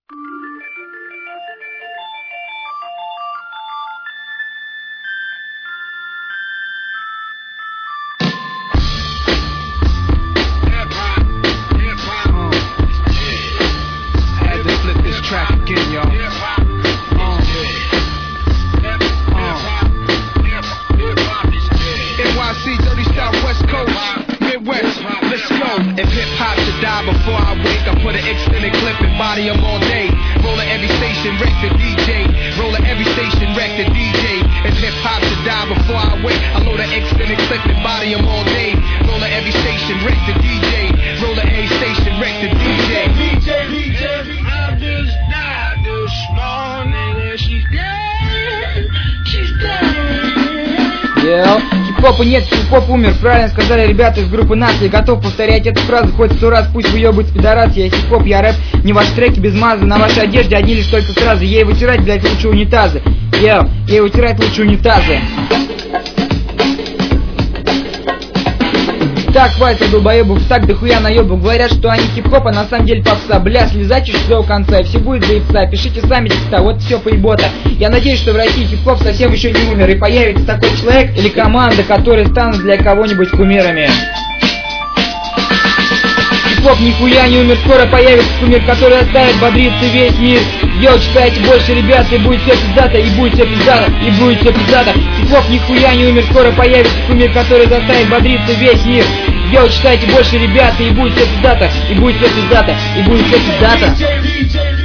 If hip-hop should die before I wake, I put an extended clip and body them all day. Roll at every station, wreck the DJ. Roll at every station, wreck the DJ. If hip-hop should die before I wake, I load an extended clip and body them all day. Roll at every station, wreck the DJ. Roll at every station, wreck the DJ. I just died this morning and she's dead. She's dead. Хип-хопа нет, хип-хоп умер, правильно сказали ребята из группы «Нас». Я готов повторять эту фразу хоть 100 раз, пусть выебывается пидорас. Я хип-хоп, я рэп, не ваши треки без маза. На вашей одежде одни лишь только стразы. Ей вытирать, блять, лучше унитазы. Ей вытирать лучше унитазы. Так, хватит долбоебов, так дохуя наебов. Говорят, что они хип-хоп, а на самом деле попса. Бля, слезайте с до конца, и все будет заебца. Пишите сами текста, вот все поебота. Я надеюсь, что в России хип-хоп совсем еще не умер, и появится такой человек или команда, которые станут для кого-нибудь кумирами. Хип-хоп нихуя не умер, скоро появится кумир, который оставит бодриться весь мир. Йоу, читайте больше, ребята, и будет все пиздато, и будет все пиздато, и будет все пиздато. Хип-хоп нихуя не умер, скоро появится кумир, который заставит бодриться весь мир. Йоу, читайте больше, ребята, и будет все пиздато, и будет все пиздато, и будет все пиздато.